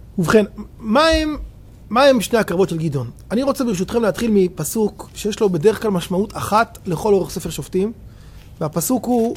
ובכן, מה הם שני הקרבות של גדעון? אני רוצה ברשותכם להתחיל מפסוק שיש לו בדרך כלל משמעות אחת לכל אורך ספר שופטים, והפסוק הוא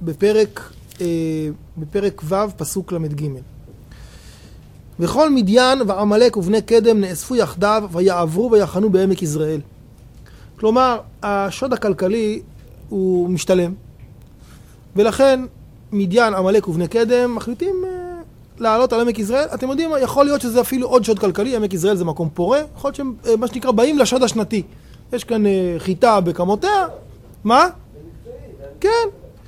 בפרק ו' פסוק למ"ג. וכל מדיין ועמלק ובני קדם נאספו יחדיו ויעברו ויחנו בעמק יזרעאל. כלומר, השוד הכלכלי הוא משתלם, ולכן מדיין, עמלק ובני קדם מחליטים לעלות על עמק יזרעאל. אתם יודעים, יכול להיות שזה אפילו עוד שוד כלכלי, עמק יזרעאל זה מקום פורה, יכול להיות שהם מה שנקרא באים לשוד השנתי. יש כאן חיטה בקמותיה, מה? כן.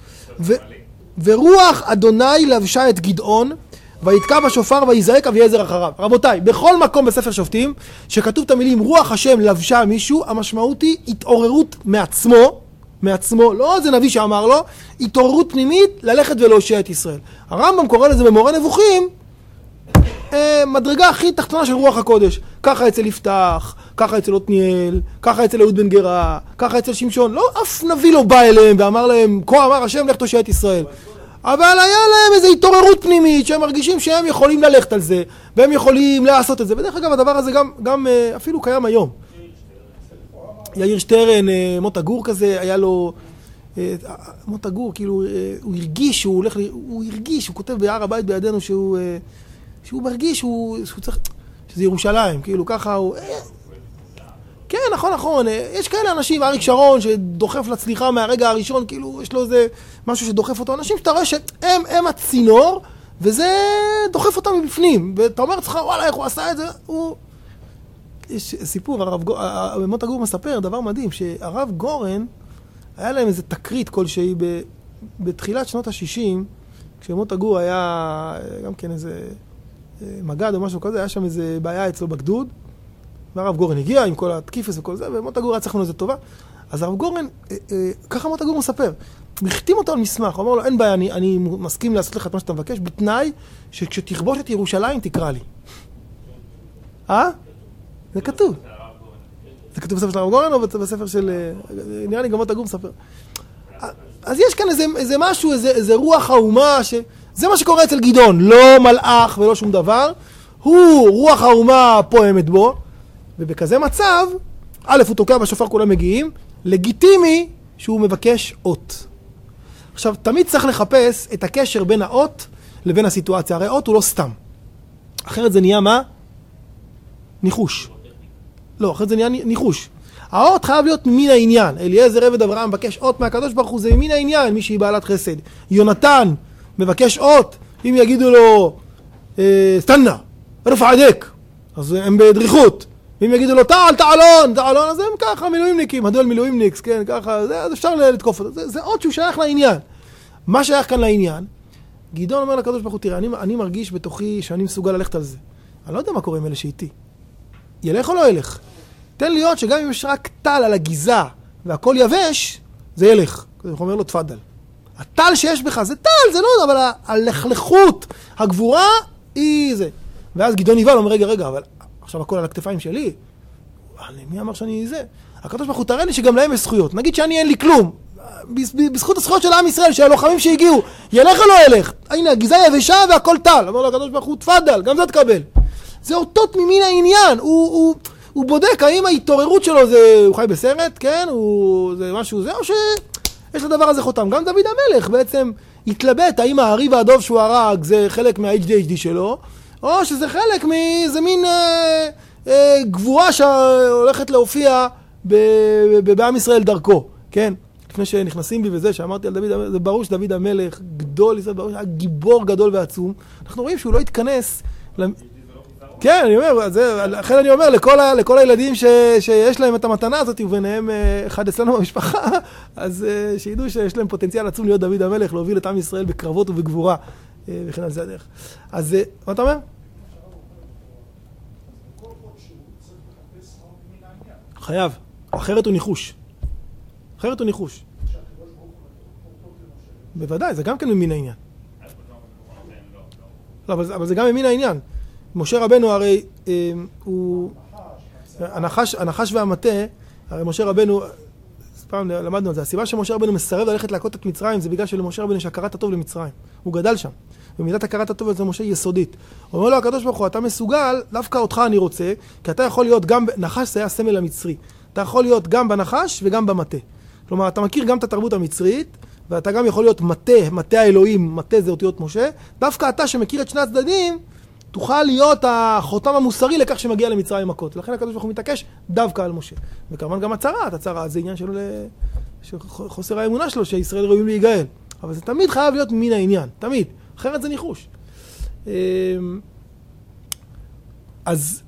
ורוח אדוני לבשה את גדעון, ויתקע בשופר ויזעק אביעזר אחריו. רבותיי, בכל מקום בספר שופטים שכתוב את המילים רוח השם לבשה מישהו, המשמעות היא התעוררות מעצמו, לא זה נביא שאמר לו, התעוררות פנימית ללכת ולהושיע את ישראל. הרמב"ם קורא לזה במורה נבוכים מדרגה הכי תחתונה של רוח הקודש. ככה אצל יפתח, ככה אצל עתניאל, ככה אצל אהוד בן גרה, ככה אצל שמשון. לא אף נביא לא בא אליהם ואמר להם כה אמר השם לך תושיע את ישראל, אבל היה להם איזו התעוררות פנימית שהם מרגישים שהם יכולים ללכת על זה והם יכולים לעשות את זה. בדרך אגב הדבר הזה גם אפילו קיים היום. יאיר שטרן, מוטה גור כזה, היה לו מוטה גור, כאילו הוא הרגיש הוא כותב בהר הבית בידינו שהוא מרגיש שהוא צריך, שזה ירושלים, כאילו ככה הוא כן, נכון, יש כאלה אנשים, אריק שרון שדוחף לצליחה מהרגע הראשון, כאילו יש לו איזה משהו שדוחף אותו, אנשים שאתה רואה שהם הצינור וזה דוחף אותם מבפנים, ואתה אומר לך וואלה איך הוא עשה את זה. יש סיפור, מוטה גור מספר דבר מדהים, שהרב גורן היה להם איזה תקרית כלשהי בתחילת שנות ה-60, כשמוטה גור היה גם כן איזה מגד או משהו כזה, היה שם איזה בעיה אצלו בגדוד, והרב גורן הגיע עם כל התקיפס וכל זה, ומוטה גור היה צריך לנו איזה טובה. אז הרב גורן, ככה מוטה גור מספר, מחתים אותו על מסמך, הוא אומר לו, אין בעיה, אני מסכים לעשות לך את מה שאתה מבקש, בתנאי שכשתכבוש את ירושלים תקרא לי. זה כתוב. זה כתוב בספר של הרב גורן או בספר של... נראה לי גם מוטה גור מספר. אז יש כאן איזה משהו, איזה רוח האומה, זה מה שקורה אצל גדעון, לא מלאך ולא שום דבר, הוא רוח האומה פועמת בו, ובכזה מצב, א' הוא תוקע בשופר כולם מגיעים, לגיטימי שהוא מבקש אות. עכשיו, תמיד צריך לחפש את הקשר בין האות לבין הסיטואציה, הרי אות הוא לא סתם. אחרת זה נהיה מה? ניחוש. לא, אחרת זה נהיה ניחוש. האות חייב להיות ממין העניין. אליעזר עבד אברהם מבקש אות מהקדוש ברוך הוא, זה ממין העניין, מי שהיא בעלת חסד. יונתן מבקש אות, אם יגידו לו סטנה, רפע עדק, אז הם בדריכות. אם יגידו לו תעלון, אז הם ככה מילואימניקים, הדואל מילואימניקס, כן, ככה, אז אפשר לתקוף אותו. זה אות שהוא שייך לעניין. מה שייך כאן לעניין? גדעון אומר לקדוש ברוך הוא, תראה, אני מרגיש בתוכי שאני מסוגל ללכת על זה. אני לא יודע מה קורה עם אלה שאיתי. ילך או לא ילך? תן להיות שגם אם יש רק טל על הגיזה והכל יבש, זה ילך. הוא אומר לו, תפדל. הטל שיש בך זה טל, זה לא, אבל הלכלכות, הגבורה היא זה. ואז גדעון נבהל, אומר, רגע, אבל עכשיו הכל על הכתפיים שלי. מי אמר שאני זה? הקדוש ברוך הוא תראה לי שגם להם יש זכויות. נגיד שאני אין לי כלום. בזכות הזכויות של עם ישראל, של הלוחמים שהגיעו, ילך או לא ילך? הנה, הגיזה יבשה והכל טל. אומר לו הקדוש ברוך הוא, תפדל, גם זה תקבל. זה אותות ממין העניין. הוא בודק האם ההתעוררות שלו זה, הוא חי בסרט, כן? זה משהו זה, או שיש לדבר הזה חותם. גם דוד המלך בעצם התלבט האם הערי והדוב שהוא הרג זה חלק מה-HDHD שלו, או שזה חלק מאיזה מין גבורה שהולכת להופיע בעם ישראל דרכו, כן? לפני שנכנסים בי וזה, שאמרתי על דוד המלך, זה ברור שדוד המלך, גדול ישראל, ברור שהיה גיבור גדול ועצום. אנחנו רואים שהוא לא התכנס כן, אני אומר, לכן אני אומר, לכל הילדים שיש להם את המתנה הזאת, וביניהם אחד אצלנו במשפחה, אז שידעו שיש להם פוטנציאל עצום להיות דוד המלך, להוביל את עם ישראל בקרבות ובגבורה, וכן על זה הדרך. אז מה אתה אומר? חייב, אחרת הוא ניחוש. בוודאי, זה גם כן ממין העניין. לא, אבל זה גם ממין העניין. משה רבנו הרי הוא הנחש והמטה, הרי משה רבנו, פעם למדנו על זה, הסיבה שמשה רבנו מסרב ללכת להכות את מצרים זה בגלל שלמשה רבנו יש הכרת הטוב למצרים, הוא גדל שם, ומידת הכרת הטוב אצל משה יסודית. אומר לו הקדוש ברוך הוא, אתה מסוגל, דווקא אותך אני רוצה, כי אתה יכול להיות גם, נחש זה היה סמל המצרי, אתה יכול להיות גם בנחש וגם במטה. כלומר, אתה מכיר גם את התרבות המצרית, ואתה גם יכול להיות מטה האלוהים, מטה זה אותיות משה, דווקא אתה שמכיר את שני הצדדים, תוכל להיות החותם המוסרי לכך שמגיע למצרים מכות. לכן הקדוש ברוך הוא מתעקש דווקא על משה. וכמובן גם הצהרה זה עניין של חוסר האמונה שלו, שישראל ראויים להיגאל. אבל זה תמיד חייב להיות מן העניין, תמיד. אחרת זה ניחוש. אז...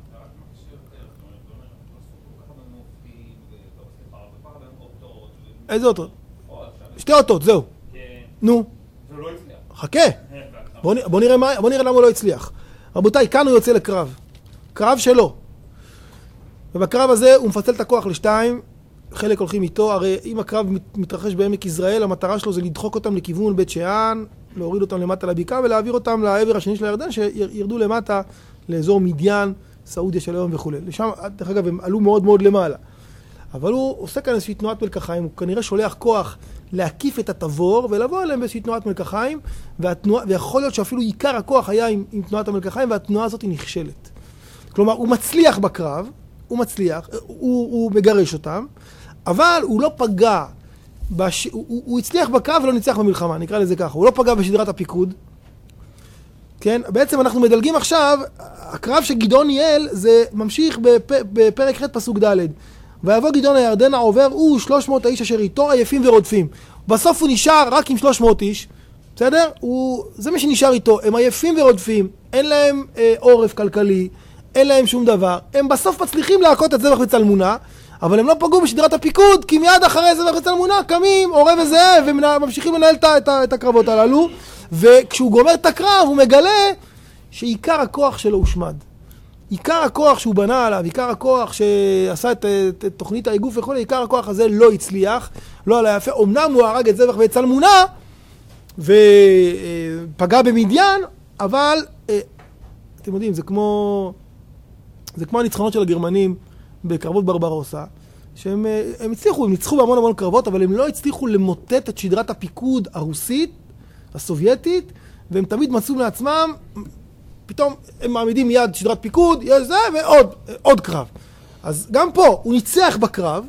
איזה אותות? שתי אותות, זהו. נו. זה לא הצליח. חכה. בוא נראה למה הוא לא הצליח. רבותיי, כאן הוא יוצא לקרב. קרב שלו. ובקרב הזה הוא מפצל את הכוח לשתיים. חלק הולכים איתו. הרי אם הקרב מתרחש בעמק יזרעאל, המטרה שלו זה לדחוק אותם לכיוון בית שאן, להוריד אותם למטה לבקעה ולהעביר אותם לעבר השני של הירדן, שירדו למטה לאזור מדיין, סעודיה של היום וכו'. לשם, דרך אגב, הם עלו מאוד מאוד למעלה. אבל הוא עושה כאן איזושהי תנועת מלקחיים, הוא כנראה שולח כוח להקיף את התבור ולבוא אליהם באיזושהי תנועת מלקחיים, ויכול להיות שאפילו עיקר הכוח היה עם תנועת המלקחיים, והתנועה הזאת היא נכשלת. כלומר, הוא מצליח בקרב, הוא מגרש אותם, אבל הוא לא פגע, הוא הצליח בקרב ולא ניצח במלחמה, נקרא לזה ככה, הוא לא פגע בשדרת הפיקוד. כן? בעצם אנחנו מדלגים עכשיו, הקרב שגדעון ניהל זה ממשיך בפרק ח' פסוק ד'. ויבוא גדעון הירדן העובר, הוא 300 האיש אשר איתו עייפים ורודפים. בסוף הוא נשאר רק עם 300 איש, בסדר? זה מה שנשאר איתו, הם עייפים ורודפים, אין להם עורף כלכלי, אין להם שום דבר. הם בסוף מצליחים להכות את זבח וצלמונה, אבל הם לא פגעו בשדרת הפיקוד, כי מיד אחרי זבח וצלמונה קמים עורב וזאב, וממשיכים לנהל את הקרבות הללו, וכשהוא גומר את הקרב הוא מגלה שעיקר הכוח שלו הושמד. עיקר הכוח שהוא בנה עליו, עיקר הכוח שעשה את תוכנית האיגוף וכל, עיקר הכוח הזה לא הצליח, לא עלה יפה. אמנם הוא הרג את זבח וצלמונה ופגע במדיין, אבל אתם יודעים, זה כמו הניצחונות של הגרמנים בקרבות ברברוסה, שהם הצליחו, הם ניצחו בהמון המון קרבות, אבל הם לא הצליחו למוטט את שדרת הפיקוד הרוסית, הסובייטית, והם תמיד מצאו לעצמם, פתאום הם מעמידים מיד שדרת פיקוד, יש זה, ועוד קרב. אז גם פה, הוא ניצח בקרב,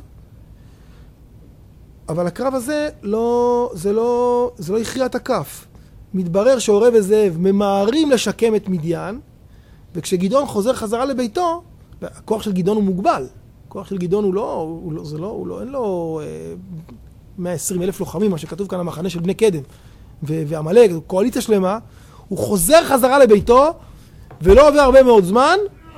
אבל הקרב הזה זה לא הכריע את הכף. מתברר שעורב וזאב ממהרים לשקם את מדיין, וכשגדעון חוזר חזרה לביתו, הכוח של גדעון הוא מוגבל. הכוח של גדעון אין לו 120,000 לוחמים, מה שכתוב כאן המחנה של בני קדם. ועמלק, קואליציה שלמה, הוא חוזר חזרה לביתו, ולא עובר הרבה מאוד זמן,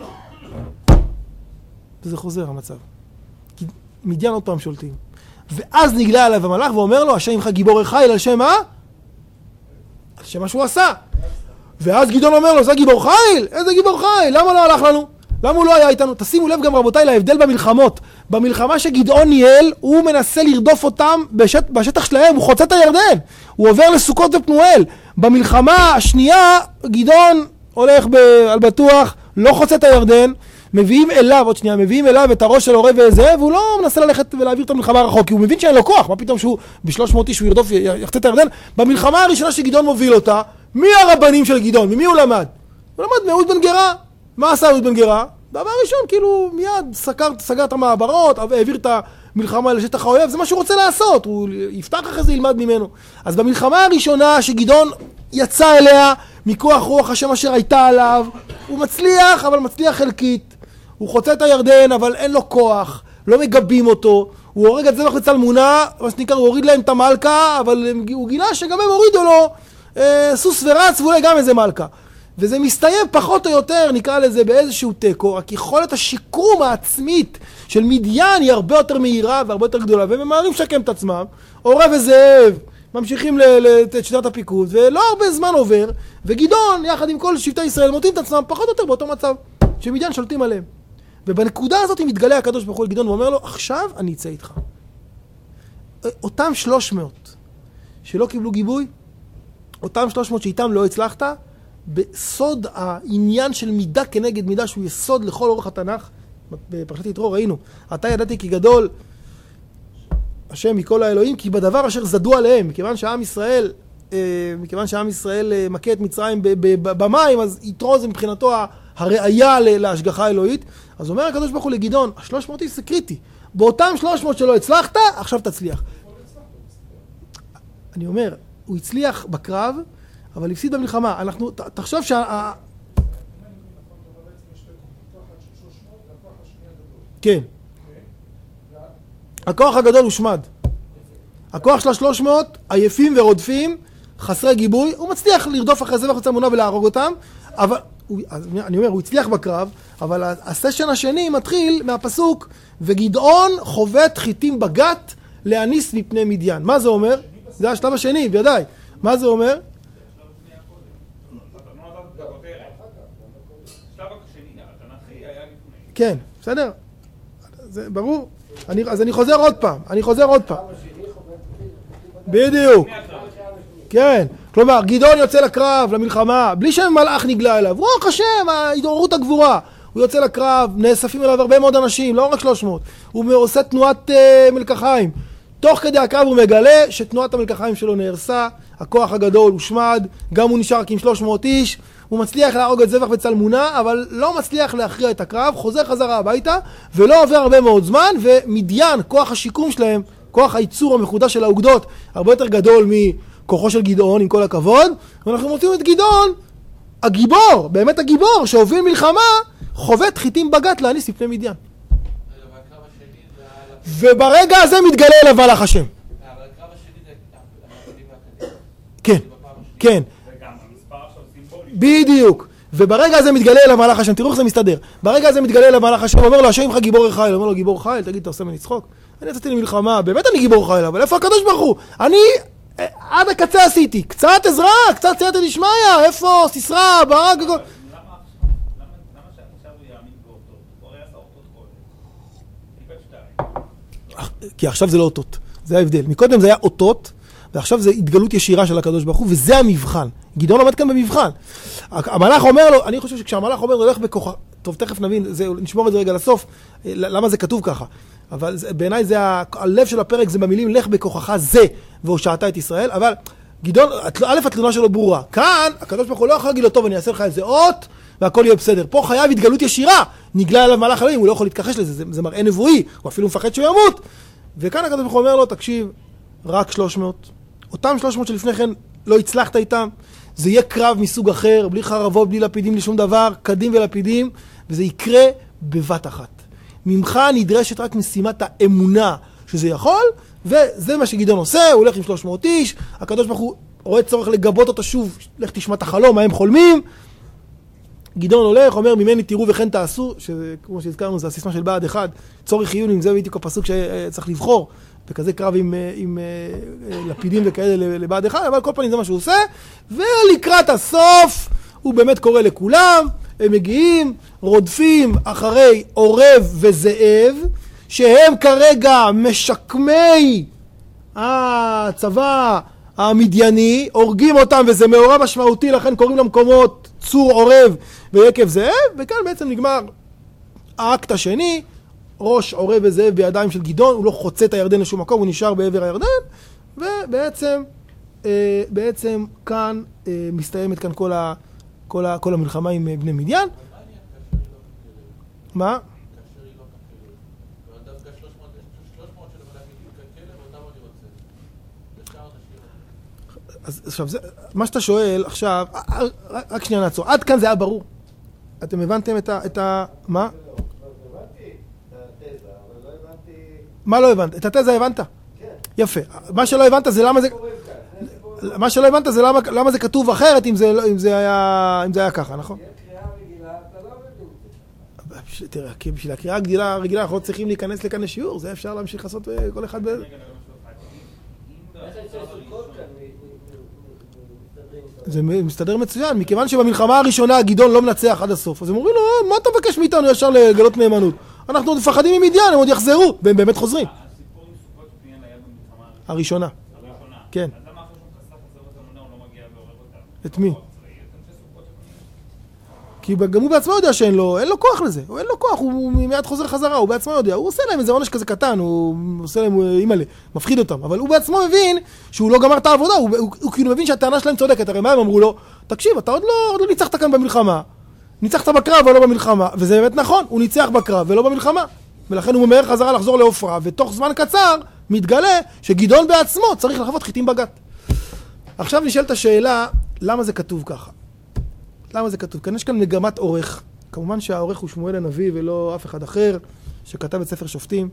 וזה חוזר המצב. כי מדיין עוד פעם שולטים. ואז נגלה עליו המלאך ואומר לו, השם עמך גיבור חיל, על שם מה? על שם מה שהוא עשה. ואז גדעון אומר לו, זה גיבור חיל? איזה גיבור חיל? למה לא הלך לנו? למה הוא לא היה איתנו? תשימו לב גם רבותיי להבדל במלחמות. במלחמה שגדעון ניהל, הוא מנסה לרדוף אותם בשטח שלהם, הוא חוצה את הירדן. הוא עובר לסוכות ופנואל. במלחמה השנייה, גדעון הולך על בטוח, לא חוצה את הירדן, מביאים אליו את הראש של עורב וזאב, והוא לא מנסה ללכת ולהעביר את המלחמה רחוק, כי הוא מבין שאין לו כוח. מה פתאום שהוא ב-300 איש הוא ירדוף, יחצה את הירדן? במלחמה הראשונה שגדעון מוביל אותה, מי הרבנים של גדעון? ממי הוא למד? הוא למד מאהוד בן גרה. מה עשה אהוד בן גרה? דבר ראשון, כאילו מיד סגר את המעברות, העביר את המלחמה לשטח האויב, זה מה שהוא רוצה לעשות, הוא יפתח אחרי זה, ילמד ממנו. אז במלחמה הראשונה שגדעון יצא אליה מכוח רוח השם אשר הייתה עליו, הוא מצליח, אבל מצליח חלקית. הוא חוצה את הירדן, אבל אין לו כוח, לא מגבים אותו, הוא הורג את זבח וצלמונה, מה שנקרא, הוא הוריד להם את המלכה, אבל הוא גילה שגם הם הורידו לו סוס ורץ, ואולי גם איזה מלכה. וזה מסתיים פחות או יותר, נקרא לזה באיזשהו טקו, רק יכולת השיקרום העצמית של מדיין היא הרבה יותר מהירה והרבה יותר גדולה, והם ממהרים לשקם את עצמם, עורב וזאב, ממשיכים לשדרת הפיקוד, ולא הרבה זמן עובר, וגדעון, יחד עם כל שבטי ישראל, מוצאים את עצמם פחות או יותר באותו מצב, שמדיין שולטים עליהם. ובנקודה הזאת מתגלה הקדוש ברוך הוא אל גדעון, ואומר לו, עכשיו אני אצא איתך. אותם 300 שלא קיבלו גיבוי, אותם 300 שאיתם לא הצלחת, בסוד העניין של מידה כנגד מידה, שהוא יסוד לכל אורך התנ"ך, בפרשת יתרו ראינו, אתה ידעתי כי גדול השם מכל האלוהים, כי בדבר אשר זדו עליהם, מכיוון שהעם ישראל מכיוון שעם ישראל מכה את מצרים במים, אז יתרו זה מבחינתו הראייה להשגחה האלוהית. אז אומר הקדוש ברוך הוא לגדעון, 300 איש זה קריטי. באותם 300 שלא הצלחת, עכשיו תצליח. אני אומר, הוא הצליח בקרב, אבל הפסיד במלחמה. תחשוב כן. הכוח הגדול הושמד. הכוח של 300, עייפים ורודפים, חסרי גיבוי, הוא מצליח לרדוף אחרי זבח וצלמונע ולהרוג אותם, אבל, אני אומר, הוא הצליח בקרב, אבל הסשן השני מתחיל מהפסוק, וגדעון חובט חיטים בגת להניס מפני מדיין. מה זה אומר? זה השלב השני, בידי. מה זה אומר? כן, בסדר? זה ברור. אז אני חוזר עוד פעם. בדיוק. כן. כלומר, גדעון יוצא לקרב, למלחמה, בלי שמלאך נגלה אליו. רוח השם, ההתעוררות הגבורה. הוא יוצא לקרב, נאספים אליו הרבה מאוד אנשים, לא רק 300. הוא עושה תנועת מלקחיים. תוך כדי הקרב הוא מגלה שתנועת המלקחיים שלו נהרסה, הכוח הגדול הושמד, גם הוא נשאר עם 300 איש, הוא מצליח להרוג את זבח וצלמונע, אבל לא מצליח להכריע את הקרב, חוזר חזרה הביתה, ולא עובר הרבה מאוד זמן, ומדיין, כוח השיקום שלהם, כוח הייצור המחודש של האוגדות, הרבה יותר גדול מכוחו של גדעון, עם כל הכבוד, ואנחנו מוצאים את גדעון, הגיבור, באמת הגיבור, שהוביל מלחמה, חובט חיטים בגת להניס מפני מדיין. וברגע הזה מתגלה אליו מלאך השם. אבל הקרב השני זה המפקדים והקדים. כן, כן. וגם המספר עכשיו סימבולי. בדיוק. וברגע הזה מתגלה אליו מלאך השם. תראו איך זה מסתדר. ברגע הזה מתגלה אליו מלאך השם, אומר לו, השם עמך גיבור חיל. אומר לו, גיבור חיל, תגיד, אתה עושה ממני צחוק? אני יצאתי למלחמה, באמת אני גיבור חיל, אבל איפה הקדוש ברוך הוא? אני עד הקצה עשיתי. קצת עזרה, קצת סייעתא דשמיא, איפה סיסרא, ברק, למה שעכשיו הוא יאמין באותות? הוא הרי עשה אותות קודם. כי עכשיו זה לא אותות, זה ההבדל. מקודם זה היה אותות, ועכשיו זה התגלות ישירה של הקדוש ברוך הוא, וזה המבחן. גדעון עומד כאן במבחן. המלאך אומר לו, אני חושב שכשהמלאך אומר לו, הולך בכוחה, טוב, תכף נבין, נשמור את זה רגע לסוף, למה זה כתוב ככה. אבל בעיניי זה, הלב של הפרק זה במילים, לך בכוחך זה, והושעת את ישראל, אבל גדעון, א', התלונה שלו ברורה. כאן, הקדוש ברוך הוא לא יכול להגיד לו, טוב, אני אעשה לך איזה אות, והכל יהיה בסדר. פה חייב התגלות ישירה, נגלה עליו מלאך אלוהים, הוא לא יכול להתכחש לזה, זה מראה נבואי, הוא אפילו מפחד שהוא ימות. וכאן הקדוש ברוך הוא אומר לו, תקשיב, רק 300. אותם 300 שלפני כן לא הצלחת איתם, זה יהיה קרב מסוג אחר, בלי חרבות, בלי לפידים, לשום דבר, קדים ולפידים, וזה יקרה בבת אחת. ממך נדרשת רק משימת האמונה שזה יכול, וזה מה שגדעון עושה, הוא הולך עם 300 איש, הקדוש ברוך הוא רואה צורך לגבות אותו שוב, לך תשמע את החלום, מה הם חולמים. גדעון הולך, אומר, ממני תראו וכן תעשו, שכמו שהזכרנו, זה הסיסמה של בעד אחד, צורך חיון, זה בדיוק הפסוק שצריך לבחור, וכזה קרב עם לפידים וכאלה לבעד אחד, אבל כל פעם זה מה שהוא עושה, ולקראת הסוף, הוא באמת קורא לכולם, הם מגיעים, רודפים אחרי עורב וזאב, שהם כרגע משקמי הצבא המדייני, הורגים אותם, וזה מאורע משמעותי, לכן קוראים למקומות צור עורב ויקב זאב, וכאן בעצם נגמר האקט השני, ראש עורב וזאב בידיים של גדעון, הוא לא חוצה את הירדן לשום מקום, הוא נשאר בעבר הירדן, ובעצם כאן מסתיימת כאן כל המלחמה עם בני מדיין. מה? אז עכשיו, מה שאתה שואל עכשיו, רק שנייה נעצור, עד כאן זה היה ברור. אתם הבנתם את ה... מה? הבנתי את התזה, אבל לא הבנתי... מה לא הבנת? את התזה הבנת? כן. יפה. מה שלא הבנת זה למה זה... מה שלא הבנת זה למה זה כתוב אחרת אם זה היה ככה, נכון? קריאה רגילה, אתה לא מבין. תראה, כי בשביל הקריאה רגילה אנחנו לא צריכים להיכנס לכאן לשיעור, זה אפשר להמשיך לעשות כל אחד באיזה... זה מסתדר מצוין, מכיוון שבמלחמה הראשונה גדעון לא מנצח עד הסוף, אז הם אומרים לו, מה אתה מבקש מאיתנו ישר לגלות נאמנות? אנחנו עוד מפחדים ממדיין, הם עוד יחזרו, והם באמת חוזרים. הסיפור עם סוכות פניאל היה במלחמה הראשונה. כן. אז למה אחרי שהוא חסך את זרות אמונה הוא לא מגיע ועורב אותם? את מי? כי גם הוא בעצמו יודע שאין לו כוח לזה, אין לו כוח, הוא מיד חוזר חזרה, הוא בעצמו יודע, הוא עושה להם איזה עונש כזה קטן, הוא עושה להם אימא'לה, מפחיד אותם, אבל הוא בעצמו מבין שהוא לא גמר את העבודה, הוא כאילו מבין שהטענה שלהם צודקת, הרי מה הם אמרו לו? תקשיב, אתה עוד לא ניצחת כאן במלחמה, ניצחת בקרב אבל לא במלחמה, וזה באמת נכון, הוא ניצח בקרב ולא במלחמה, ולכן הוא ממהר חזרה לחזור לעופרה, ותוך זמן קצר מתגלה שגדעון בעצמו צריך לחוות חיטים בגת. עכשיו נשאלת השאלה, למה זה כתוב ככה? למה זה כתוב? כאן יש כאן מגמת עורך. כמובן שהעורך הוא שמואל הנביא ולא אף אחד אחר שכתב את ספר שופטים.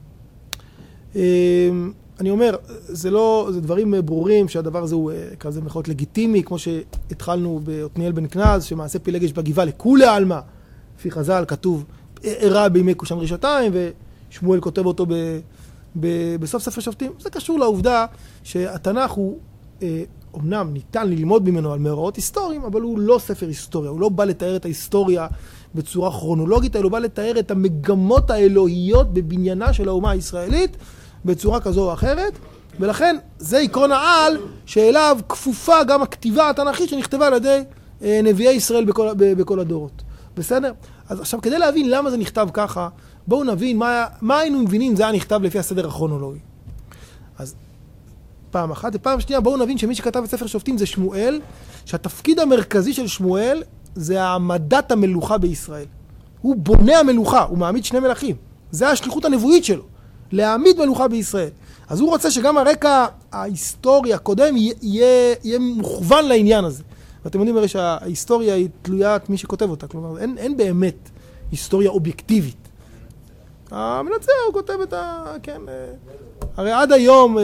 אני אומר, זה דברים ברורים שהדבר הזה הוא כזה מחאות לגיטימי, כמו שהתחלנו בעתניאל בן כנז, שמעשה פילגש בגבעה לכולי עלמא. לפי חז"ל כתוב, אירע בימי כושן רשתיים, ושמואל כותב אותו בסוף ספר שופטים. זה קשור לעובדה שהתנ"ך הוא אמנם ניתן ללמוד ממנו על מאורעות היסטוריים, אבל הוא לא ספר היסטוריה, הוא לא בא לתאר את ההיסטוריה בצורה כרונולוגית, אלא הוא בא לתאר את המגמות האלוהיות בבניינה של האומה הישראלית בצורה כזו או אחרת, ולכן זה עקרון העל שאליו כפופה גם הכתיבה התנ"כית שנכתבה על ידי נביאי ישראל בכל הדורות. בסדר? אז עכשיו כדי להבין למה זה נכתב ככה, בואו נבין מה היינו מבינים זה היה נכתב לפי הסדר הכרונולוגי. אז פעם אחת, ופעם שנייה בואו נבין שמי שכתב את ספר שופטים זה שמואל, שהתפקיד המרכזי של שמואל זה העמדת המלוכה בישראל. הוא בונה המלוכה, הוא מעמיד שני מלכים. זה השליחות הנבואית שלו, להעמיד מלוכה בישראל. אז הוא רוצה שגם הרקע ההיסטורי הקודם יהיה מוכוון לעניין הזה. ואתם יודעים הרי שההיסטוריה היא תלוית מי שכותב אותה, כלומר אין באמת היסטוריה אובייקטיבית. המנצח הוא כותב את כן, הרי עד היום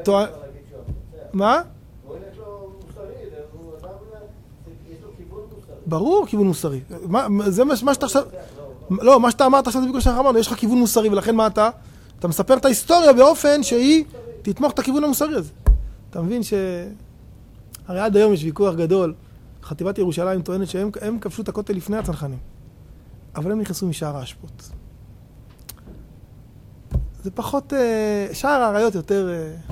מה? ברור כיוון מוסרי. זה מה שאתה עכשיו... לא, מה שאתה אמרת עכשיו זה בגלל שאנחנו אמרנו, יש לך כיוון מוסרי, ולכן מה אתה? אתה מספר את ההיסטוריה באופן שהיא תתמוך את הכיוון המוסרי הזה. אתה מבין הרי עד היום יש ויכוח גדול. חטיבת ירושלים טוענת שהם כבשו את הכותל לפני הצנחנים. אבל הם נכנסו משער האשפות. זה פחות... שער האריות יותר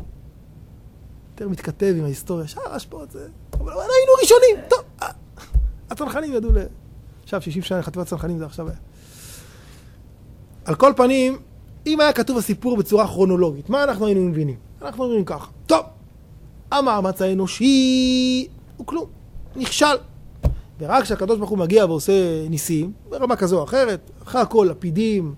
מתכתב עם ההיסטוריה. שער האשפות זה... אבל היינו ראשונים! טוב! הצנחנים ידעו עכשיו 60 שנה חטיבת הצנחנים זה עכשיו היה. על כל פנים, אם היה כתוב הסיפור בצורה כרונולוגית, מה אנחנו היינו מבינים? אנחנו אומרים ככה. טוב! המאמץ האנושי הוא כלום. נכשל. ורק כשהקדוש ברוך הוא מגיע ועושה ניסים, ברמה כזו או אחרת, אחרי הכל לפידים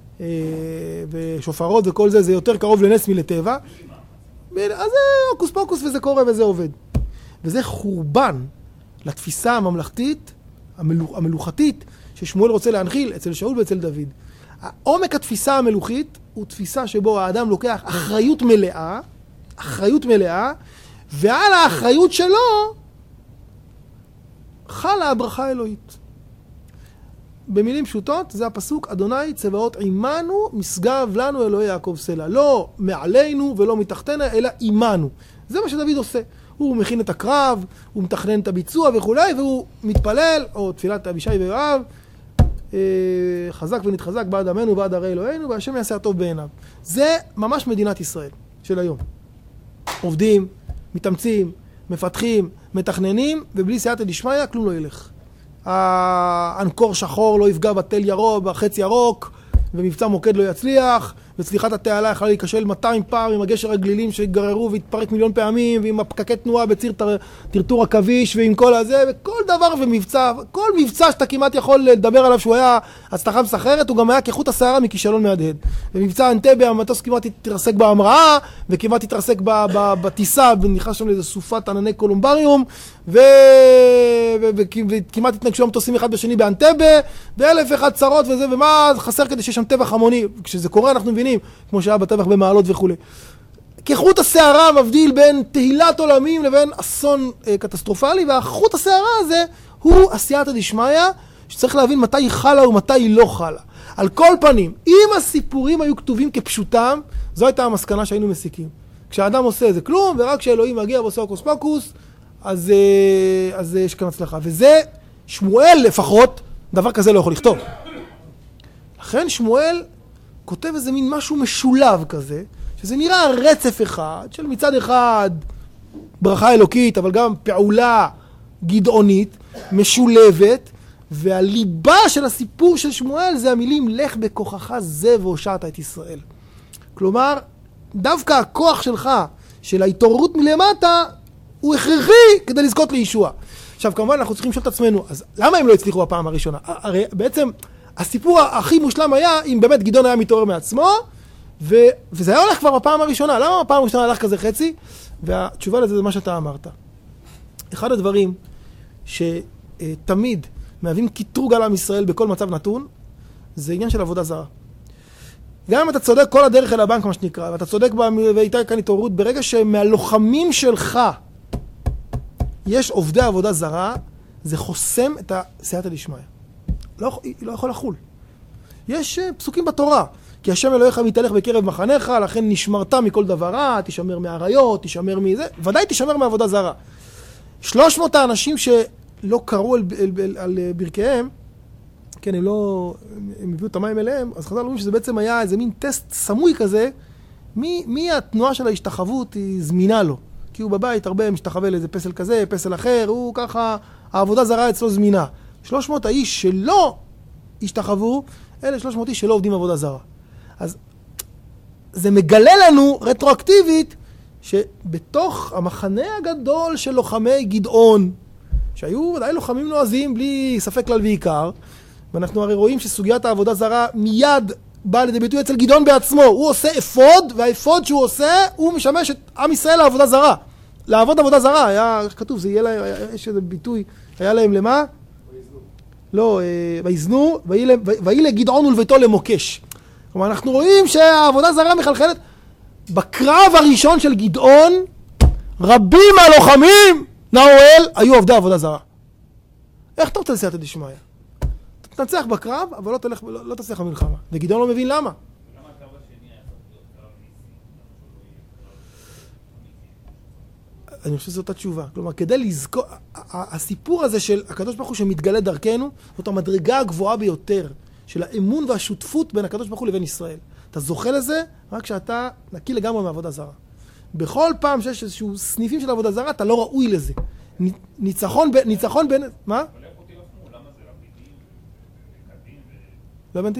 ושופרות וכל זה, זה יותר קרוב לנס מלטבע. אז זה הוקוס פוקוס וזה קורה וזה עובד. וזה חורבן לתפיסה הממלכתית, המלוכתית, ששמואל רוצה להנחיל אצל שאול ואצל דוד. עומק התפיסה המלוכית הוא תפיסה שבו האדם לוקח אחריות מלאה, ועל האחריות שלו חלה הברכה האלוהית. במילים פשוטות זה הפסוק, אדוני צבאות עמנו, משגב לנו אלוהי יעקב סלע. לא מעלינו ולא מתחתנה, אלא עמנו. זה מה שדוד עושה. הוא מכין את הקרב, הוא מתכנן את הביצוע וכו', והוא מתפלל, או תפילת אבישי ויואב, חזק ונתחזק בעד עמנו ובעד ערי אלוהינו, והשם יעשה הטוב בעיניו. זה ממש מדינת ישראל של היום. עובדים, מתאמצים, מפתחים, מתכננים, ובלי סייעתא דשמיא כלום לא ילך. האנקור שחור לא יפגע בתל ירוק, בחץ ירוק, ומבצע מוקד לא יצליח, וצליחת התעלה יכולה להיכשל 200 פעם עם הגשר הגלילים שהתגררו והתפרק מיליון פעמים, ועם הפקקי תנועה בציר טרטור עכביש, ועם כל הזה, וכל דבר ומבצע, כל מבצע שאתה כמעט יכול לדבר עליו שהוא היה הצלחה מסחררת, הוא גם היה כחוט השערה מכישלון מהדהד. ומבצע אנטבה, המטוס כמעט התרסק בהמראה, וכמעט התרסק בטיסה, ונכנס שם לאיזו סופת ענני קולומבריום, וכמעט התנגשו המטוסים אחד בשני באנטבה, ואלף אחד צרות וזה, ומה חסר כדי שיש שם טבח המוני. כשזה קורה אנחנו מבינים, כמו שהיה בטבח במעלות וכו'. כחוט השערה מבדיל בין תהילת עולמים לבין אסון קטסטרופלי, והחוט השערה הזה הוא עשייתא דשמיא, שצריך להבין מתי היא חלה ומתי היא לא חלה. על כל פנים, אם הסיפורים היו כתובים כפשוטם, זו הייתה המסקנה שהיינו מסיקים. כשהאדם עושה זה כלום, ורק כשאלוהים מגיע ועושה הוקוס פוקוס, אז יש כאן הצלחה. וזה, שמואל לפחות, דבר כזה לא יכול לכתוב. לכן שמואל כותב איזה מין משהו משולב כזה, שזה נראה רצף אחד, של מצד אחד ברכה אלוקית, אבל גם פעולה גדעונית, משולבת, והליבה של הסיפור של שמואל זה המילים, לך בכוחך זה והושעת את ישראל. כלומר, דווקא הכוח שלך, של ההתעוררות מלמטה, הוא הכרחי כדי לזכות לישוע. עכשיו, כמובן, אנחנו צריכים לשאול את עצמנו, אז למה הם לא הצליחו בפעם הראשונה? הרי בעצם, הסיפור הכי מושלם היה, אם באמת גדעון היה מתעורר מעצמו, וזה היה הולך כבר בפעם הראשונה. למה בפעם הראשונה הלך כזה חצי? והתשובה לזה זה מה שאתה אמרת. אחד הדברים שתמיד מהווים קטרוג על עם ישראל בכל מצב נתון, זה עניין של עבודה זרה. גם אם אתה צודק כל הדרך אל הבנק, מה שנקרא, ואתה צודק והייתה כאן התעוררות, ברגע שמהלוחמים שלך יש עובדי עבודה זרה, זה חוסם את הסייעתא דשמיא. לא יכול לחול. יש פסוקים בתורה, כי השם אלוהיך מתהלך בקרב מחניך, לכן נשמרת מכל דבר רע, תשמר מהעריות, תשמר מזה, ודאי תשמר מעבודה זרה. 300 האנשים שלא קראו על ברכיהם, כן, הם הביאו את המים אליהם, אז חז"ל אומרים שזה בעצם היה איזה מין טסט סמוי כזה, מי התנועה של ההשתחוות היא זמינה לו. כי הוא בבית הרבה משתחווה לאיזה פסל כזה, פסל אחר, הוא ככה, העבודה זרה אצלו זמינה. 300 האיש שלא השתחוו, אלה 300 איש שלא עובדים עבודה זרה. אז זה מגלה לנו רטרואקטיבית, שבתוך המחנה הגדול של לוחמי גדעון, שהיו ודאי לוחמים נועזים בלי ספק כלל ועיקר, ואנחנו הרי רואים שסוגיית העבודה זרה מיד באה לידי ביטוי אצל גדעון בעצמו. הוא עושה אפוד, והאפוד שהוא עושה, הוא משמש את עם ישראל לעבודה זרה. לעבוד עבודה זרה, היה כתוב, זה יהיה להם, יש איזה ביטוי, היה להם למה? לא, ויזנו, ויהי לגדעון ולביתו למוקש. כלומר, אנחנו רואים שהעבודה זרה מחלחלת. בקרב הראשון של גדעון, רבים מהלוחמים, נאואל, היו עובדי עבודה זרה. איך אתה רוצה לסייעתא דשמיא? אתה תנצח בקרב, אבל לא תצליח במלחמה. וגדעון לא מבין למה. למה הקרב השני היה צריך להיות קרב ניסי? אני חושב שזאת התשובה. כלומר, כדי לזכור, הסיפור הזה של הקדוש ברוך הוא שמתגלה דרכנו, זאת המדרגה הגבוהה ביותר של האמון והשותפות בין הקדוש ברוך הוא לבין ישראל. אתה זוכה לזה רק כשאתה נקי לגמרי מעבודה זרה. בכל פעם שיש איזשהו סניפים של עבודה זרה, אתה לא ראוי לזה. ניצחון בין... מה? לא הבנתי?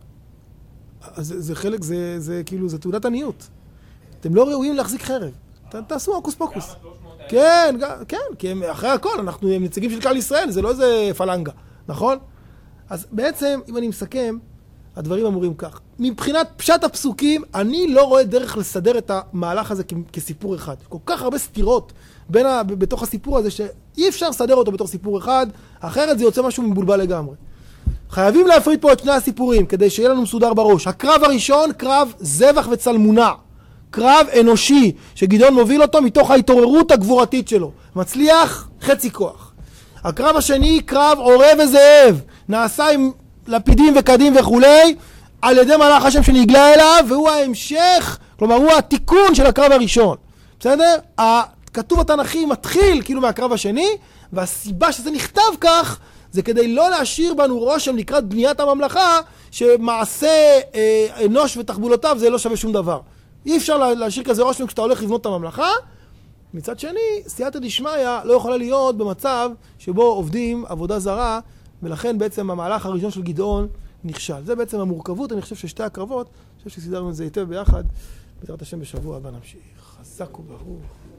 זה חלק, זה כאילו, זה תעודת עניות. אתם לא ראויים להחזיק חרב. תעשו הוקוס פוקוס. כן, כי אחרי הכל, אנחנו נציגים של כלל ישראל, זה לא איזה פלנגה, נכון? אז בעצם, אם אני מסכם, הדברים אמורים כך. מבחינת פשט הפסוקים, אני לא רואה דרך לסדר את המהלך הזה כסיפור אחד. כל כך הרבה סתירות בתוך הסיפור הזה, שאי אפשר לסדר אותו בתוך סיפור אחד, אחרת זה יוצא משהו מבולבל לגמרי. חייבים להפריד פה את שני הסיפורים, כדי שיהיה לנו מסודר בראש. הקרב הראשון, קרב זבח וצלמונה. קרב אנושי, שגדעון מוביל אותו מתוך ההתעוררות הגבורתית שלו. מצליח, חצי כוח. הקרב השני, קרב עורב וזאב. נעשה עם לפידים וקדים וכולי, על ידי מלאך השם שנגלה אליו, והוא ההמשך, כלומר הוא התיקון של הקרב הראשון. בסדר? הכתוב התנ"כי מתחיל כאילו מהקרב השני, והסיבה שזה נכתב כך, זה כדי לא להשאיר בנו רושם לקראת בניית הממלכה, שמעשה אנוש ותחבולותיו זה לא שווה שום דבר. אי אפשר להשאיר כזה רושם כשאתה הולך לבנות את הממלכה. מצד שני, סייעתא דשמיא לא יכולה להיות במצב שבו עובדים עבודה זרה, ולכן בעצם המהלך הראשון של גדעון נכשל. זה בעצם המורכבות, אני חושב ששתי הקרבות, אני חושב שסידרנו את זה היטב ביחד. בעזרת השם בשבוע הבא נמשיך. חזק וברוך.